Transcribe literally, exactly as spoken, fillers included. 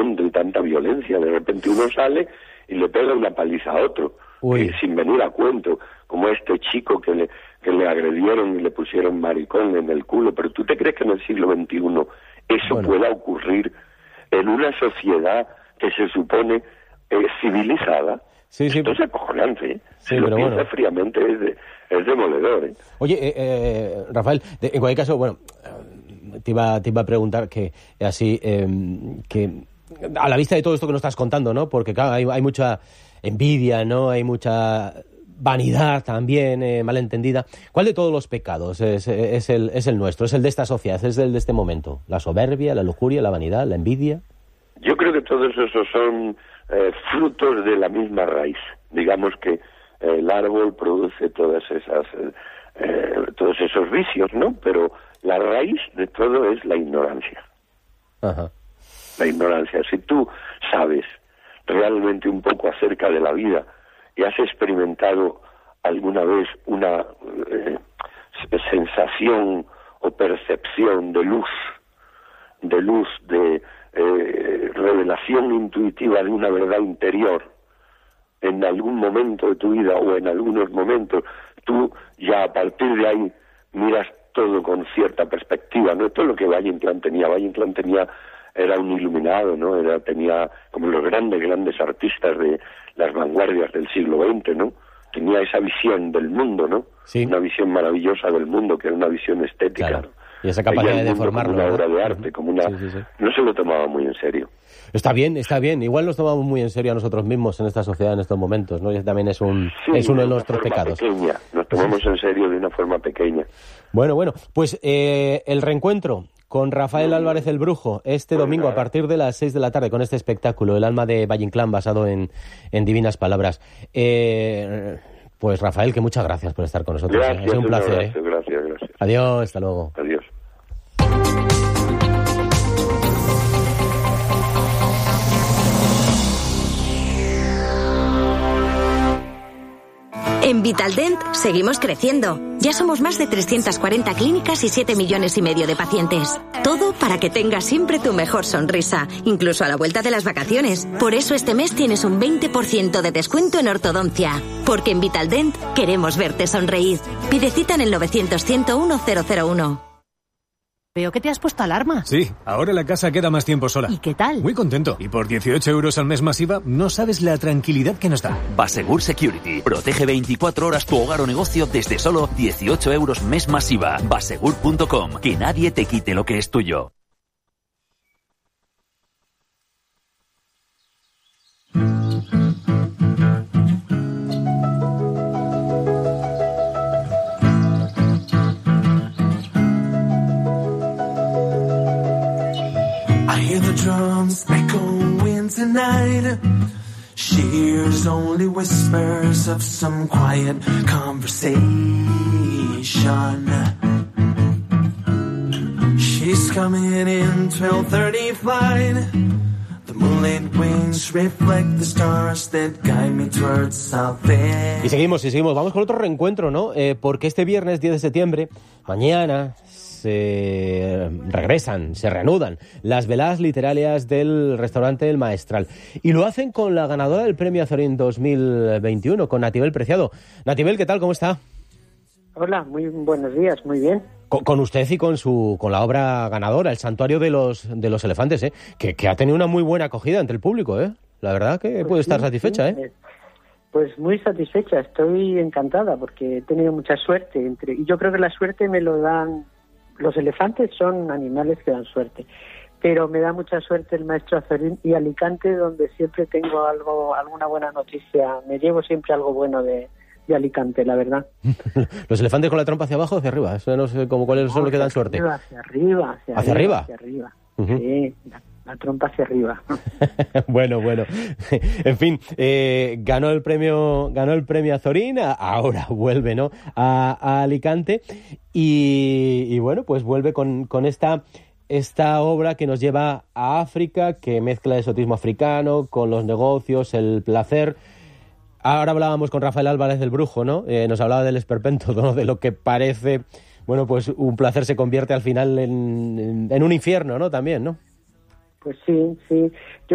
violento y tanta violencia. De repente uno sale y le pega una paliza a otro, eh, sin venir a cuento, como este chico que le, que le agredieron y le pusieron maricón en el culo. Pero ¿tú te crees que en el siglo veintiuno eso bueno. pueda ocurrir en una sociedad que se supone eh, civilizada? Sí, sí. Esto es acojonante, ¿eh? Sí, si lo pero piensas bueno. fríamente es, de, es demoledor, ¿eh? Oye, eh, eh, Rafael, de, en cualquier caso, bueno, te iba, te iba a preguntar que así, eh, que a la vista de todo esto que nos estás contando, ¿no? Porque claro, hay, hay mucha envidia, ¿no? Hay mucha vanidad también, eh, malentendida. ¿Cuál de todos los pecados es, es, el, es el nuestro? ¿Es el de esta sociedad? ¿Es el de este momento? ¿La soberbia, la lujuria, la vanidad, la envidia? Yo creo que todos esos son eh, frutos de la misma raíz. Digamos que eh, el árbol produce todas esas, eh, eh, todos esos vicios, ¿no? Pero la raíz de todo es la ignorancia. Ajá. La ignorancia. Si tú sabes realmente un poco acerca de la vida y has experimentado alguna vez una eh, sensación o percepción de luz, de luz, de eh, revelación intuitiva de una verdad interior en algún momento de tu vida o en algunos momentos, tú ya a partir de ahí miras todo con cierta perspectiva, ¿no? Todo lo que Valle Inclán tenía. Valle Inclán tenía, era un iluminado, ¿no? Era, tenía como los grandes, grandes artistas de las vanguardias del siglo veinte, ¿no? Tenía esa visión del mundo, ¿no? Sí. Una visión maravillosa del mundo, que era una visión estética, claro. ¿no? Y esa capacidad de deformarlo, como una obra ¿no? de arte, como una... Sí, sí, sí. No se lo tomaba muy en serio. Está bien, está bien. Igual nos tomamos muy en serio a nosotros mismos en esta sociedad en estos momentos, ¿no? Y también es un sí, es uno de, de nuestros pecados. Pequeña. Nos tomamos en serio de una forma pequeña. Bueno, bueno, pues eh, el reencuentro con Rafael no, Álvarez el Brujo este pues domingo nada. A partir de las seis de la tarde con este espectáculo, El alma de Valle Inclán, basado en, en divinas palabras. Eh, pues Rafael, que muchas gracias por estar con nosotros. Gracias, ha sido un placer. Gracias, ¿eh? gracias, gracias. Adiós, hasta luego. Adiós. En Vitaldent seguimos creciendo. Ya somos más de trescientas cuarenta clínicas y siete millones y medio de pacientes. Todo para que tengas siempre tu mejor sonrisa, incluso a la vuelta de las vacaciones. Por eso este mes tienes un veinte por ciento de descuento en ortodoncia. Porque en Vitaldent queremos verte sonreír. Pide cita en el novecientos, ciento uno, cero cero uno. Veo que te has puesto alarma. Sí, ahora la casa queda más tiempo sola. ¿Y qué tal? Muy contento. Y por dieciocho euros al mes masiva, no sabes la tranquilidad que nos da. Basegur Security. Protege veinticuatro horas tu hogar o negocio desde solo dieciocho euros mes masiva. Basegur punto com. Que nadie te quite lo que es tuyo. Drums echoing tonight. She hears only whispers of some quiet conversation. She's coming in twelve thirty flight. The moonlit wings reflect the stars that guide me towards salvation. Y seguimos, y seguimos. Vamos con otro reencuentro, ¿no? Eh, porque este viernes diez de septiembre, mañana, se regresan, se reanudan las veladas literarias del restaurante El Maestral. Y lo hacen con la ganadora del Premio Azorín dos mil veintiuno, con Natibel Preciado. Natibel, ¿qué tal? ¿Cómo está? Hola, muy buenos días, muy bien. Con, con usted y con su con la obra ganadora, El Santuario de los de los Elefantes, ¿eh? que, que ha tenido una muy buena acogida entre el público, ¿eh? La verdad que pues puede sí, estar satisfecha, sí. ¿eh? Pues muy satisfecha, estoy encantada porque he tenido mucha suerte. Entre y yo creo que la suerte me lo dan... Los elefantes son animales que dan suerte, pero me da mucha suerte el maestro Azorín y Alicante, donde siempre tengo algo, alguna buena noticia. Me llevo siempre algo bueno de, de Alicante, la verdad. ¿Los elefantes con la trompa hacia abajo o hacia arriba? Eso no sé cómo cuáles no, son los que dan suerte. Arriba, hacia arriba, hacia, ¿Hacia arriba? Hacia arriba. Uh-huh. Sí, la, la trompa hacia arriba. bueno, bueno. En fin, eh, ganó el premio, ganó el premio Azorín, ahora vuelve, ¿no? A, a Alicante y, y bueno, pues vuelve con, con esta esta obra que nos lleva a África, que mezcla el exotismo africano con los negocios, el placer. Ahora hablábamos con Rafael Álvarez del Brujo, ¿no? Eh, nos hablaba del esperpento, ¿no? De lo que parece, bueno, pues un placer se convierte al final en, en, en un infierno, ¿no? También, ¿no? Pues sí, sí. Yo